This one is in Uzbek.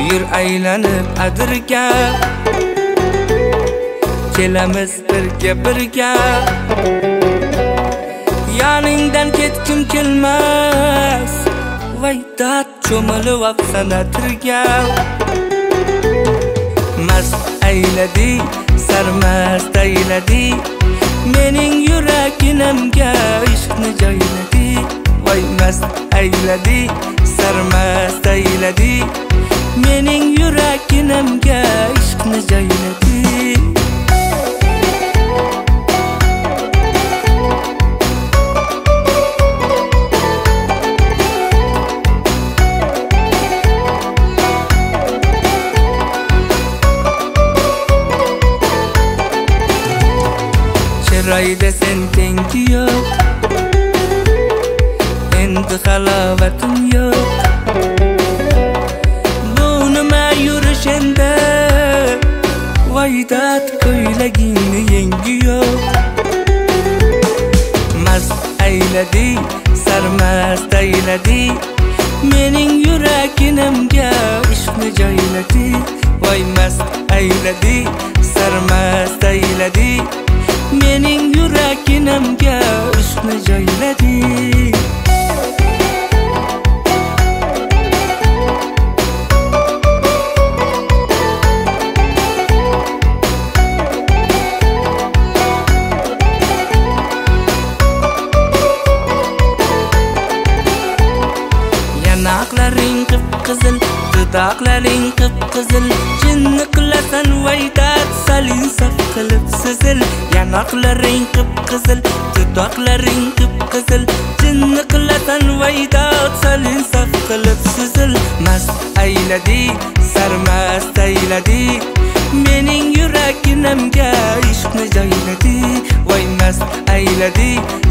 yur aylanib adirga, kelamiz birga yoningdan ketkim kelmas, voy dard cho'milib apsana tirga. Mast ayladi, sarmast ayladi, mening yuraginamga ishqni joyladi. Voy mast ayladi, sarmast ayladi, mening yuraginamga ishqni joyladi. Chiroyda sen tengi yo'q, endi halovatim yo'q. Bu nima yurish endi, voy dard ko'ylagingni yengi yo'q. Mast ayladi, sarmast ayladi, mening yuraginamga ishqni joyladi. Voy mast ayladi, sarmast ayladi, mening yuraginamga ishqni joyladi. Yanaqlaring qip-qizil, dudoqlaring qip-qizil, jinni qilasan voy dard salin saf qilib sizil. Yanaqlaring qip-qizil, dudoqlaring qip-qizil, jinni qilasan voy dard salin saf qilib sizil. Mast ayladi, sarmast ayladi, mening yuraginamga ishqni joyladi. Voy mast ayladi,